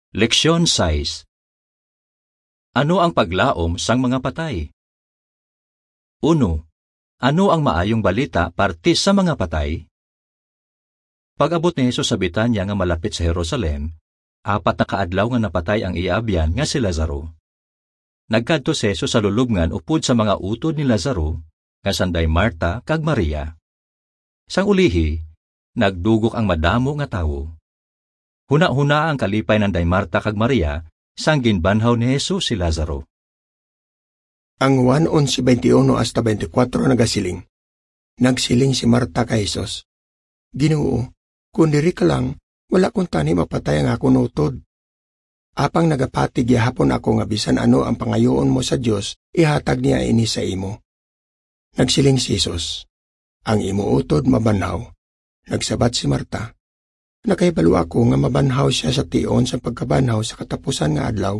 Leksyon 6. Ano ang paglaom sang mga patay? 1. Ano ang maayong balita parte sa mga patay? Pag-abot ni Jesus sa Betanya nga malapit sa Jerusalem, 4 na kaadlaw nga napatay ang iabyan nga si Lazaro. Nagkadto si Jesus sa lulubngan upod sa mga utod ni Lazaro, nga sanday Marta kag Maria. Sang ulihi, nagdugok ang madamo nga tawo. Huna-huna ang kalipay ng day Marta kag Maria, sang ginbanhaw ni Jesus si Lazaro. Ang 1:11 hasta 24 nagasiling. Nagsiling si Marta kay Jesus, Ginoo, kung diri ka lang, wala kong tani mapatay ang akong utod. Apang nagapati gihapon ako nga bisan ano ang pangayoon mo sa Dios, ihatag niya ini sa imo. Nagsiling si Jesus, ang imo utod mabanhaw. Nagsabat si Marta, Nakaibalo ako nga mabanhaw siya sa tion sa pagkabanhaw sa katapusan nga adlaw.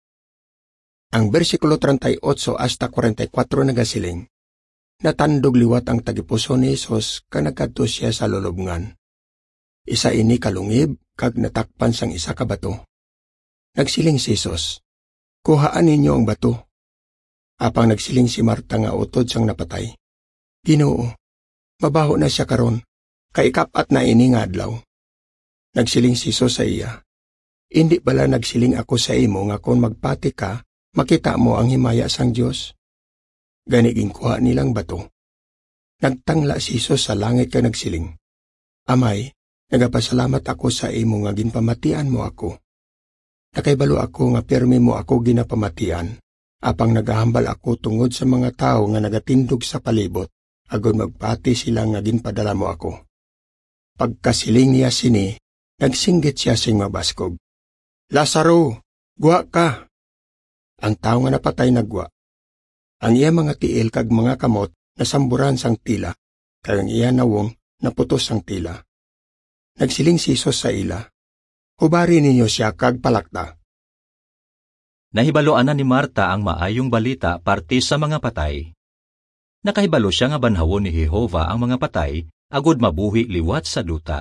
Ang bersikulo 38 hasta 44 nagasiling, natandog liwat ang tagipuso ni Jesus ka nagkadto siya sa lulubngan. Isa ini kalungib kag natakpan sang isa ka bato. Nagsiling si Jesus, kuhaan ninyo ang bato. Apang nagsiling si Marta nga utod sang napatay, Ginoo, mabaho na siya karon, kay ikapat na ini nga adlaw. Nagsiling si Jesus sa iya, Hindi bala nagsiling ako sa imo nga kung magpati ka, makita mo ang himaya sang Dios. Ganiging kuha nilang bato. Nagtangla si Jesus sa langit ka nagsiling, Amay, nagapasalamat ako sa imo nga ginpamatian mo ako. Nakaibalo ako nga permi mo ako ginapamatian, apang nagahambal ako tungod sa mga tao nga nagatindog sa palibot, agon magpati sila nga ginpadala mo ako. Pagkasiling niya sini, nagsinggit siya sing mabaskog, Lazaro, guwa ka! Ang tao nga napatay nagwa. Ang iya mga tiil kag mga kamot nasamburan sang tila, kag ang iya nawong naputos sang tila. Nagsiling si Jesus sa ila, Hubari ninyo siya kag palakta. Nahibaloan na ni Marta ang maayong balita parte sa mga patay. Nakahibalo siya nga banhawon ni Jehova ang mga patay, agud mabuhi liwat sa duta.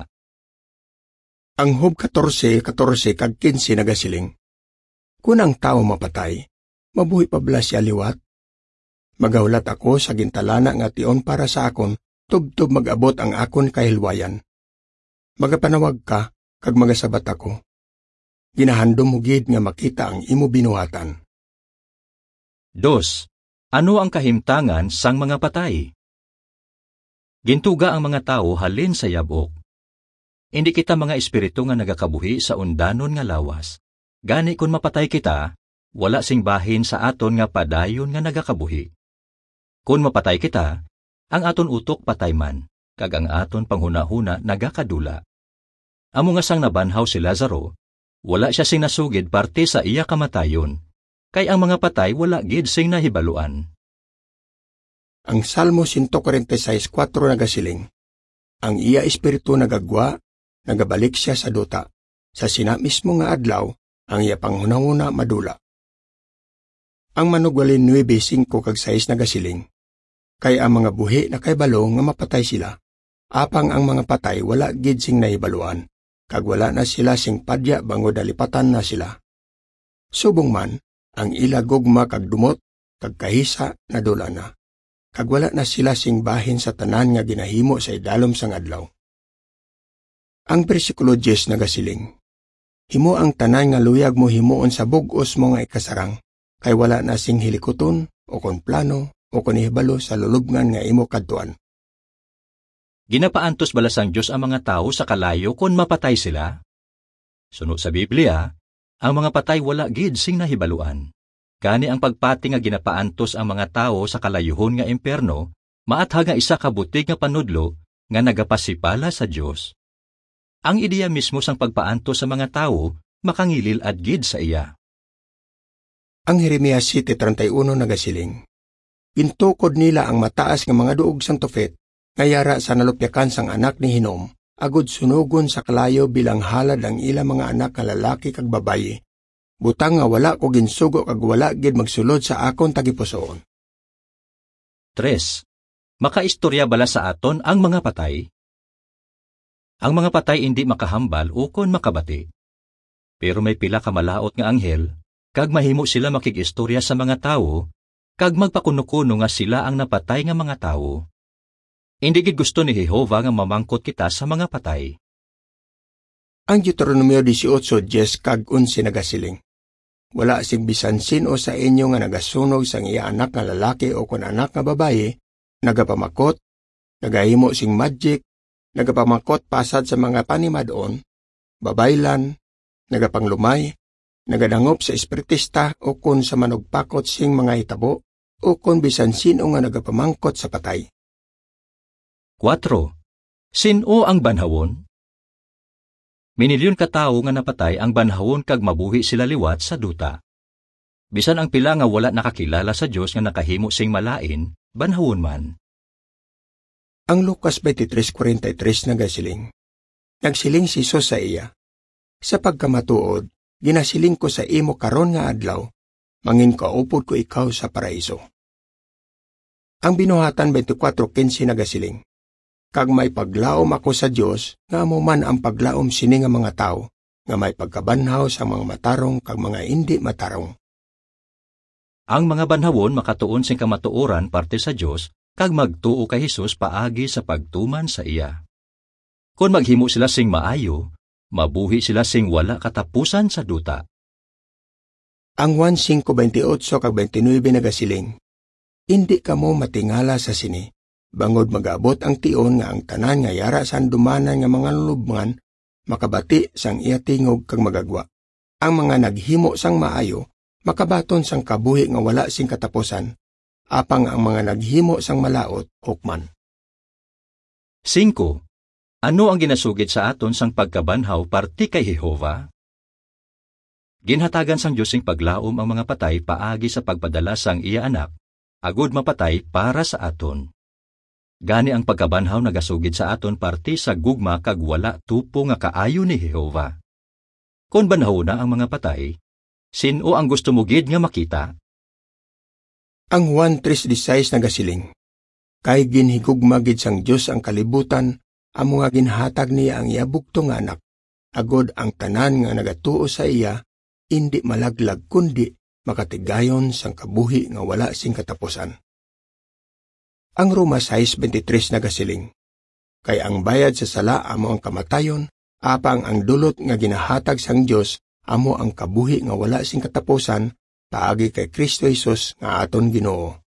Ang Job 14 kag 15 nagasiling, Kung ang tao mapatay, mabuhi pa bala siya liwat? Magawlat ako sa gintalana nga tion para sa akon, tubtob mag-abot ang akon kahilwayan. Magapanawag ka, kag magasabat ako. Ginahandom mo gid nga makita ang imo binuhatan. 2. Ano ang kahimtangan sang mga patay? Gintuga ang mga tao halin sa yabok. Hindi kita mga espiritu nga nagakabuhi sa undanon nga lawas. Gani kung mapatay kita, wala sing bahin sa aton nga padayon nga nagakabuhi. Kung mapatay kita, ang aton utok patay man, kag ang aton panghuna-huna nagakadula. Amo nga sang nabanhaw si Lazaro, wala siya sing nasugid parte sa iya kamatayon, kay ang mga patay wala gid sing nahibaluan. Ang Salmo 146:4 nagasiling, Ang iya espiritu nagagwa, nagabalik siya sa duta. Sa sina mismo nga adlaw, ang iya panghunahuna madula. Ang manugwalin 9:5 kag 6 nagasiling, Kay ang mga buhi na kay balo nga mapatay sila, apang ang mga patay wala gid sing nahibaluan, kag wala na sila sing padya bangod dalipatan na sila. Subong man, ang ila gugma kag dumot, kag kahisa nadula na, kag wala na sila sing bahin sa tanan nga ginahimo sa idalom sang adlaw. Ang bersikulo 10 nagasiling, Himo ang tanan nga luyag mo himuon sa bug-os mo nga ikasarang, kay wala na sing hilikoton, o kon plano, o kon ihibalo sa lulubngan nga imo kadtuan. Ginapaantos bala sang Dios ang mga tao sa kalayo kung mapatay sila? Sunod sa Biblia, ang mga patay wala gid sing nahibaluan. Gani ang pagpati nga ginapaantos ang mga tao sa kalayuhon nga impierno, maathag nga isa ka butig nga panudlo nga nagapasipala sa Dios. Ang ideya mismo sang pagpaantos sa mga tao makangilil at gid sa iya. Ang Jeremias 7:31 nagasiling, Gintukod nila ang mataas nga mga duog sang tufet, ngayara sa nalupyakan sang anak ni Hinom, agud sunugon sa kalayo bilang halad ang ila mga anak nga lalaki kag babayi. Butang nga wala ko ginsugo kag wala gid magsulod sa akon tagipusoon. 3. Makaistorya bala sa aton ang mga patay? Ang mga patay hindi makahambal o kon makabati. Pero may pila ka malaot nga anghel, kag mahimo sila makigistorya sa mga tawo, kag magpakuno-kuno nga sila ang napatay nga mga tawo. Hindi gid gusto ni Jehova nga mamangkot kita sa mga patay. Ang Deuteronomio 18:10 kag 11 nagasiling, wala sig bisan sino sa inyo nga nagasunog sang iya anak nga lalaki o kun anak nga babaye, nagapamakot, nagahimo sing magic, nagapamakot pasad sa mga panimadon, babaylan, nagapanglumay, nagadangop sa espiritista o kun sa manugpakot sing mga hitabo, o kun bisan sino nga nagapamangkot sa patay. 4. Sino ang banhawon? Minilyon ka tawo nga napatay ang banhawon kag mabuhi sila liwat sa duta. Bisan ang pila nga wala nakakilala sa Dios nga nakahimo sing malain, banhawon man. Ang Lucas 23:43 nagasiling, nagsiling si Jesus sa iya, sa pagkamatuod, ginasiling ko sa imo karon nga adlaw, mangin kaupod ko ikaw sa paraiso. Ang binuhatan 24:15 nagasiling, kag may paglaom ako sa Dios, nga amo man ang paglaom sini nga mga tao, nga may pagkabanhaw sa mga matarong kag mga indi matarong. Ang mga banhawon makatuon sing kamatuoran parte sa Dios, kag magtuo kay Hesus paagi sa pagtuman sa iya. Kung maghimo sila sing maayo, mabuhi sila sing wala katapusan sa duta. Ang 1:5:28 kag 29 nagasiling, hindi kamo matingala sa sini, bangod mag-abot ang tion nga ang tanan nga yara sa dumanan nga mga lulubngan, makabati sang iya tingog kag magagwa. Ang mga naghimo sang maayo, makabaton sang kabuhi nga wala sing katapusan, apang ang mga naghimo sang malaot, hukman. 5. Ano ang ginasugid sa aton sang pagkabanhaw parte kay Jehova? Ginhatagan sang Dios sing paglaom ang mga patay paagi sa pagpadala sang iya anak, agud mapatay para sa aton. Gani ang pagkabanhaw nagasugid sa aton parte sa gugma kag wala tupo nga kaayo ni Jehova. Kung banhaw na ang mga patay, sino ang gusto mo gid nga makita? Ang 1:3:16 nagasiling, kay ginhigugma gid sang Dios ang kalibutan, amo nga ginhatag niya ang iya bugto nga anak, agod ang tanan nga nagatuo sa iya, indi malaglag kundi makatigayon sang kabuhi nga wala sing katapusan. Ang Roma 6:23 nagasiling, kay ang bayad sa sala amo ang kamatayon, apang ang dulot nga ginahatag sang Dios amo ang kabuhi nga wala sing katapusan paagi kay Kristo Jesus nga aton Ginoo.